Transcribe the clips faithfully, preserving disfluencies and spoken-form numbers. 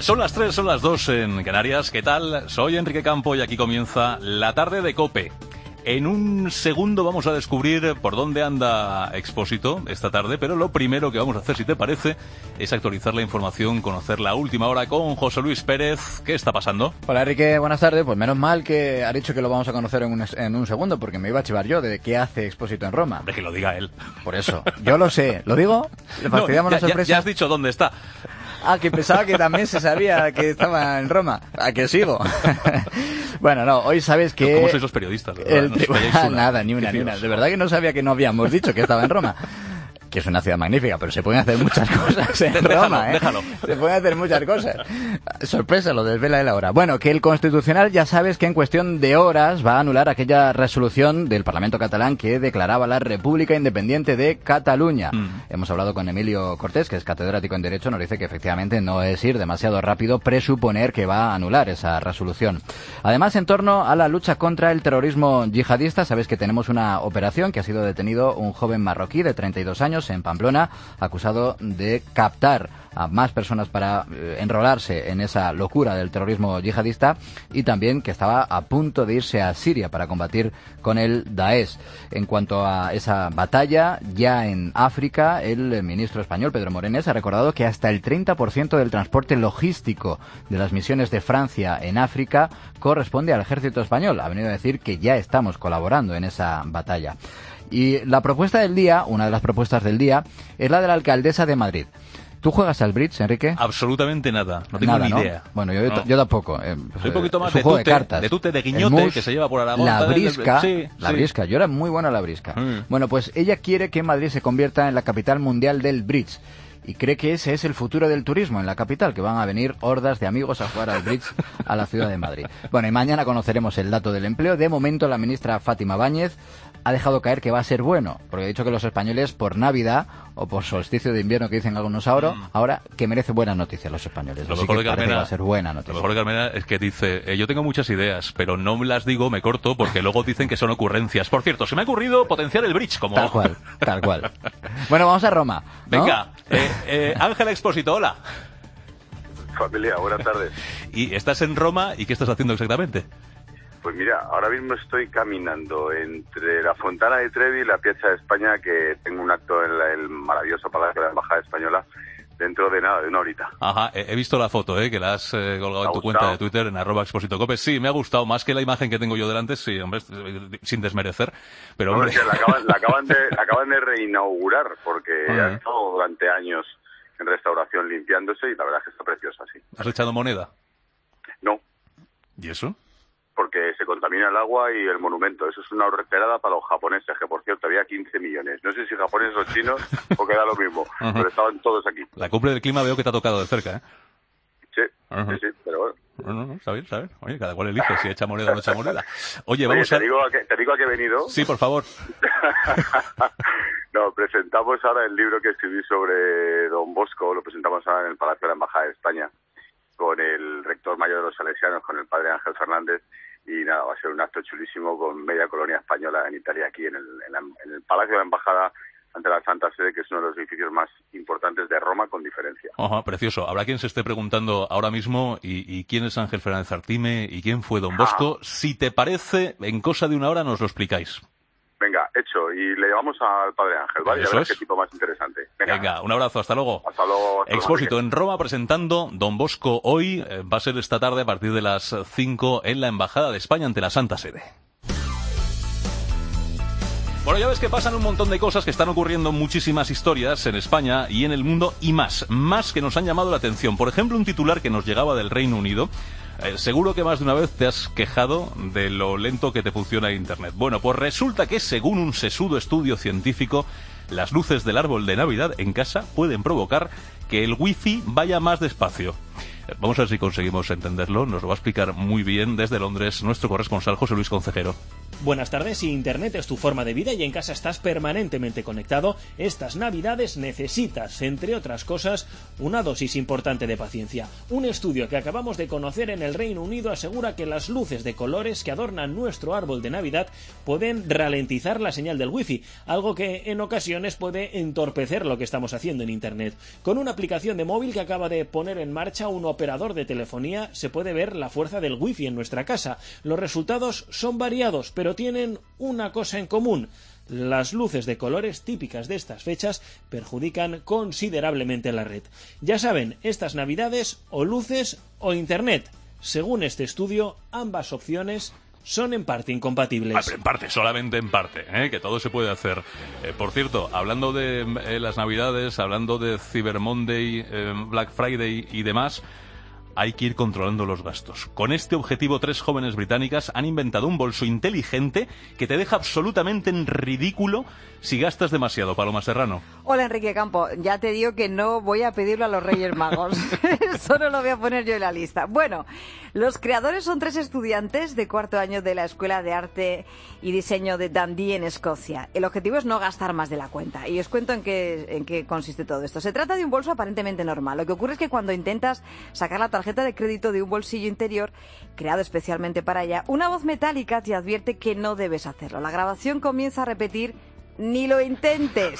Son las tres, son las dos en Canarias. ¿Qué tal? Soy Enrique Campo y aquí comienza la tarde de COPE. En un segundo vamos a descubrir por dónde anda Expósito esta tarde, pero lo primero que vamos a hacer, si te parece, es actualizar la información, conocer la última hora con José Luis Pérez. ¿Qué está pasando? Hola Enrique, buenas tardes. Pues menos mal que ha dicho que lo vamos a conocer en un, en un segundo, porque me iba a chivar yo de qué hace Expósito en Roma. De que lo diga él. Por eso, yo lo sé. ¿Lo digo? ¿Le fastidiamos no, ya, la sorpresa? Ya, ya has dicho dónde está. Ah, que pensaba que también se sabía que estaba en Roma. ¿A que sigo? Bueno, no, hoy sabes que... ¿Cómo sois los periodistas? El no tri... Nada, ni una, ni una. De verdad que no sabía que no habíamos dicho que estaba en Roma. Que es una ciudad magnífica, pero se pueden hacer muchas cosas en déjalo, Roma, ¿eh? Déjalo. Se pueden hacer muchas cosas. Sorpresa, lo desvela él ahora. Bueno, que el Constitucional ya sabes que en cuestión de horas va a anular aquella resolución del Parlamento catalán que declaraba la República Independiente de Cataluña. Mm. Hemos hablado con Emilio Cortés, que es catedrático en Derecho, nos dice que efectivamente no es ir demasiado rápido presuponer que va a anular esa resolución. Además, en torno a la lucha contra el terrorismo yihadista, sabes que tenemos una operación que ha sido detenido un joven marroquí de treinta y dos años en Pamplona, acusado de captar a más personas para eh, enrolarse en esa locura del terrorismo yihadista, y también que estaba a punto de irse a Siria para combatir con el Daesh. En cuanto a esa batalla, ya en África, el ministro español, Pedro Morenés, ha recordado que hasta el treinta por ciento del transporte logístico de las misiones de Francia en África corresponde al ejército español. Ha venido a decir que ya estamos colaborando en esa batalla. Y la propuesta del día, una de las propuestas del día, es la de la alcaldesa de Madrid. ¿Tú juegas al bridge, Enrique? Absolutamente nada, no tengo nada, ni ¿no? idea. Bueno, yo, no. yo tampoco. Eh, Soy un poquito más es un de juego tute, de cartas. de tute, de guiñote, mus, que se lleva por Aragón. La brisca, sí, la sí. brisca. Yo era muy bueno a la brisca. Mm. Bueno, pues ella quiere que Madrid se convierta en la capital mundial del bridge. Y cree que ese es el futuro del turismo en la capital, que van a venir hordas de amigos a jugar al bridge a la ciudad de Madrid. Bueno, y mañana conoceremos el dato del empleo. De momento, la ministra Fátima Báñez ha dejado caer que va a ser bueno, porque ha dicho que los españoles por Navidad o por solsticio de invierno, que dicen algunos ahora, mm. ahora que merece buenas noticias los españoles. Lo Así mejor que de Carmena, parece que va a ser buena noticia. Lo mejor de Carmena es que dice, eh, yo tengo muchas ideas, pero no me las digo, me corto, porque luego dicen que son ocurrencias. Por cierto, se me ha ocurrido potenciar el bridge, como... Tal cual, tal cual. Bueno, vamos a Roma, ¿no? Venga, eh, eh, Ángela Expósito, hola. Familia, buenas tardes. ¿Y estás en Roma y qué estás haciendo exactamente? Pues mira, ahora mismo estoy caminando entre la Fontana di Trevi y la Piazza de España, que tengo un acto en la, el maravilloso Palacio de la Embajada Española dentro de nada, de una horita. Ajá, he visto la foto, ¿eh? Que la has eh, colgado en tu gustado? cuenta de Twitter, en arroba Expósito Cope. Sí, me ha gustado, más que la imagen que tengo yo delante, sí, hombre, sin desmerecer, pero hombre... No, la, acaban, la, acaban de, la acaban de reinaugurar, porque uh-huh. ha estado durante años en restauración limpiándose, y la verdad es que está preciosa, sí. ¿Has echado moneda? No. ¿Y eso? Porque se contamina el agua y el monumento. Eso es una horterada para los japoneses, que por cierto había quince millones. No sé si japoneses o chinos, porque da lo mismo, uh-huh. pero estaban todos aquí. La cumbre del clima veo que te ha tocado de cerca, ¿eh? Sí, uh-huh. sí, sí, pero bueno. No, no, no, está bien, está bien. Oye, cada cual elige si echa moneda o no echa moneda. Oye, Oye vamos te a... Digo a que, ¿te digo a qué he venido? Sí, por favor. No, presentamos ahora el libro que escribí sobre Don Bosco, lo presentamos ahora en el Palacio de la Embajada de España, con el rector mayor de los Salesianos, con el padre Ángel Fernández. Y nada, va a ser un acto chulísimo con media colonia española en Italia, aquí en el, en, la, en el Palacio de la Embajada ante la Santa Sede, que es uno de los edificios más importantes de Roma, con diferencia. Ajá, precioso. Habrá quien se esté preguntando ahora mismo, ¿y, y quién es Ángel Fernández Artime? ¿Y quién fue Don Bosco? Ah. Si te parece, en cosa de una hora nos lo explicáis. Venga, hecho. Y le llevamos al padre Ángel, ¿vale? Eso ya verás es. qué tipo más interesante. Venga, Venga, un abrazo. Hasta luego. Hasta luego. Hasta Expósito luego. en Roma presentando Don Bosco hoy. Eh, va a ser esta tarde a partir de las cinco en la Embajada de España ante la Santa Sede. Bueno, ya ves que pasan un montón de cosas, que están ocurriendo muchísimas historias en España y en el mundo, y más, más que nos han llamado la atención. Por ejemplo, un titular que nos llegaba del Reino Unido. Eh, seguro que más de una vez te has quejado de lo lento que te funciona Internet. Bueno, pues resulta que según un sesudo estudio científico, las luces del árbol de Navidad en casa pueden provocar que el wifi vaya más despacio. Eh, vamos a ver si conseguimos entenderlo. Nos lo va a explicar muy bien desde Londres nuestro corresponsal José Luis Concejero. Buenas tardes, si Internet es tu forma de vida y en casa estás permanentemente conectado, estas navidades necesitas, entre otras cosas, una dosis importante de paciencia. Un estudio que acabamos de conocer en el Reino Unido asegura que las luces de colores que adornan nuestro árbol de Navidad pueden ralentizar la señal del wifi, algo que en ocasiones puede entorpecer lo que estamos haciendo en Internet. Con una aplicación de móvil que acaba de poner en marcha un operador de telefonía, se puede ver la fuerza del wifi en nuestra casa. Los resultados son variados, pero tienen una cosa en común: las luces de colores típicas de estas fechas perjudican considerablemente la red. Ya saben, estas navidades o luces o internet. Según este estudio, ambas opciones son en parte incompatibles. Ah, pero en parte, solamente en parte, ¿eh? Que todo se puede hacer. Eh, por cierto, hablando de eh, las navidades, hablando de Cyber Monday, eh, Black Friday y demás, hay que ir controlando los gastos. Con este objetivo, tres jóvenes británicas han inventado un bolso inteligente que te deja absolutamente en ridículo si gastas demasiado. Paloma Serrano. Hola, Enrique Campo. Ya te digo que no voy a pedirlo a los Reyes Magos. Solo lo voy a poner yo en la lista. Bueno, los creadores son tres estudiantes de cuarto año de la Escuela de Arte y Diseño de Dundee, en Escocia. El objetivo es no gastar más de la cuenta. Y os cuento en qué, en qué consiste todo esto. Se trata de un bolso aparentemente normal. Lo que ocurre es que cuando intentas sacar la tarjeta de crédito de un bolsillo interior creado especialmente para ella, una voz metálica te advierte que no debes hacerlo. La grabación comienza a repetir: ni lo intentes.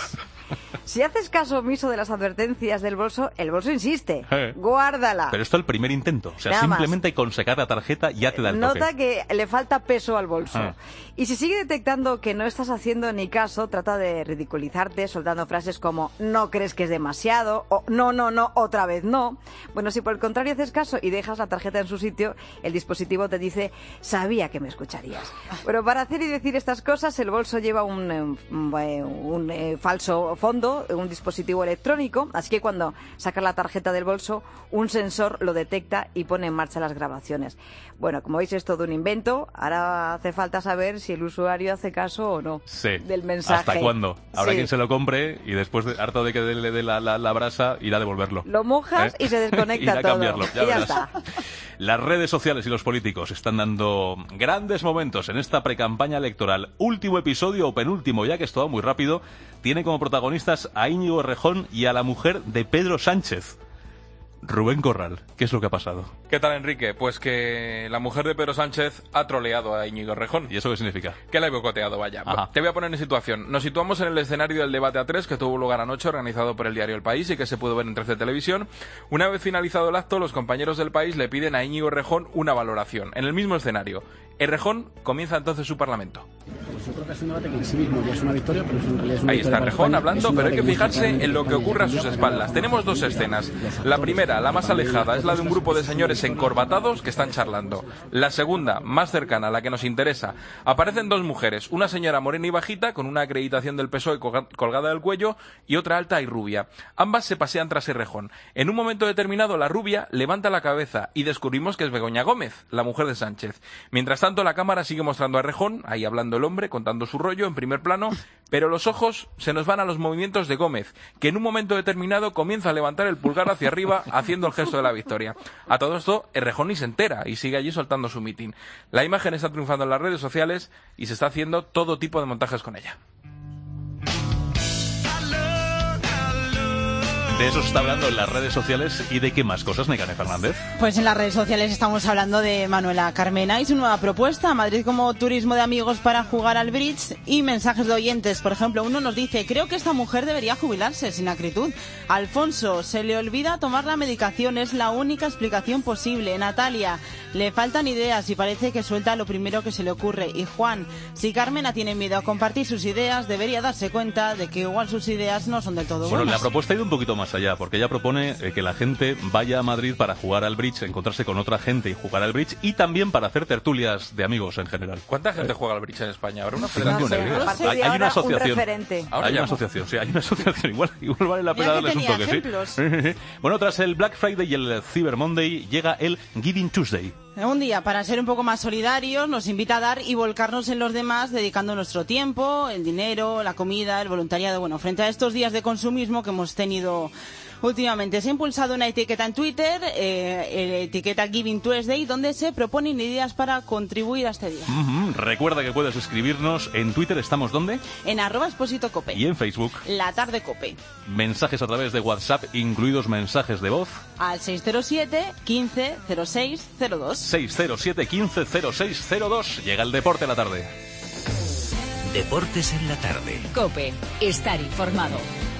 Si haces caso omiso de las advertencias del bolso, el bolso insiste. Eh. Guárdala. Pero esto es el primer intento. O sea, Nada simplemente hay que sacar la tarjeta y ya te da el toque. Nota que le falta peso al bolso. Ah. Y si sigue detectando que no estás haciendo ni caso, trata de ridiculizarte soltando frases como "no crees que es demasiado" o "no, no, no, otra vez no". Bueno, si por el contrario haces caso y dejas la tarjeta en su sitio, el dispositivo te dice "sabía que me escucharías". Pero para hacer y decir estas cosas, el bolso lleva un, un, un, un eh, falso fondo, un dispositivo electrónico, así que cuando sacas la tarjeta del bolso, un sensor lo detecta y pone en marcha las grabaciones. Bueno, como veis, es todo un invento. Ahora hace falta saber si el usuario hace caso o no Sí. del mensaje. ¿Hasta cuándo? Habrá Sí. quien se lo compre y después, de, harto de que le dé la, la, la brasa, irá a devolverlo. Lo mojas ¿Eh? y se desconecta Irá a todo. cambiarlo, ya y ya verás. está. Las redes sociales y los políticos están dando grandes momentos en esta precampaña electoral. Último episodio o penúltimo, ya que esto va muy rápido, tiene como protagonistas a Íñigo Errejón y a la mujer de Pedro Sánchez. Rubén Corral, ¿qué es lo que ha pasado? ¿Qué tal, Enrique? Pues que la mujer de Pedro Sánchez ha troleado a Íñigo Errejón. ¿Y eso qué significa? Que la ha boicoteado, vaya. Ajá. Te voy a poner en situación. Nos situamos en el escenario del debate A tres que tuvo lugar anoche, organizado por el diario El País y que se pudo ver en trece Televisión. Una vez finalizado el acto, los compañeros del País le piden a Íñigo Errejón una valoración. En el mismo escenario. Errejón comienza entonces su parlamento. Pues yo creo que es un debate que en sí mismo ya es una victoria, pero en realidad es una Ahí victoria está para Errejón España. hablando, Es un pero hay que debate fijarse muestra en lo que claramente ocurre a sus España espaldas. porque Tenemos dos escenas. La primera, la más alejada, es la de un grupo de señores encorbatados que están charlando. La segunda, más cercana, la que nos interesa, aparecen dos mujeres, una señora morena y bajita con una acreditación del P S O E colga- colgada del cuello y otra alta y rubia. Ambas se pasean tras Errejón. En un momento determinado, la rubia levanta la cabeza y descubrimos que es Begoña Gómez, la mujer de Sánchez. Mientras tanto, la cámara sigue mostrando a Errejón, ahí hablando el hombre, contando su rollo en primer plano, pero los ojos se nos van a los movimientos de Gómez, que en un momento determinado comienza a levantar el pulgar hacia arriba haciendo el gesto de la victoria. A todo esto, Errejón ni se entera y sigue allí soltando su mitin. La imagen está triunfando en las redes sociales y se está haciendo todo tipo de montajes con ella. De eso se está hablando en las redes sociales y de qué más cosas, Nekane Fernández. Pues en las redes sociales estamos hablando de Manuela Carmena y su nueva propuesta, Madrid como turismo de amigos para jugar al bridge, y mensajes de oyentes. Por ejemplo, uno nos dice: creo que esta mujer debería jubilarse sin acritud. Alfonso: se le olvida tomar la medicación, es la única explicación posible. Natalia: le faltan ideas y parece que suelta lo primero que se le ocurre. Y Juan: si Carmena tiene miedo a compartir sus ideas, debería darse cuenta de que igual sus ideas no son del todo Bueno, buenas. la propuesta ha ido un poquito más allá, porque ella propone eh, que la gente vaya a Madrid para jugar al bridge, encontrarse con otra gente y jugar al bridge, y también para hacer tertulias de amigos en general. ¿Cuánta gente juega al bridge en España? ¿Habrá una No federación? sé, de pero bridge? A partir de hay, hay una ahora, asociación. un referente. Ahora hay una ya. asociación, sí, hay una asociación. Igual, igual vale la pena Mira que darles un tenía toque, ejemplos. sí. Bueno, tras el Black Friday y el Cyber Monday llega el Giving Tuesday. Un día para ser un poco más solidarios, nos invita a dar y volcarnos en los demás, dedicando nuestro tiempo, el dinero, la comida, el voluntariado. Bueno, frente a estos días de consumismo que hemos tenido Últimamente se ha impulsado una etiqueta en Twitter, eh, etiqueta Giving Tuesday, donde se proponen ideas para contribuir a este día. Mm-hmm. Recuerda que puedes escribirnos en Twitter, ¿estamos dónde? En arroba Expósito Cope. Y en Facebook. La Tarde Cope. Mensajes a través de WhatsApp, incluidos mensajes de voz. Al seis cero siete, quince, cero seis, cero dos. seis cero siete, quince, cero seis, cero dos. Llega el deporte a la tarde. Deportes en la tarde. Cope, estar informado.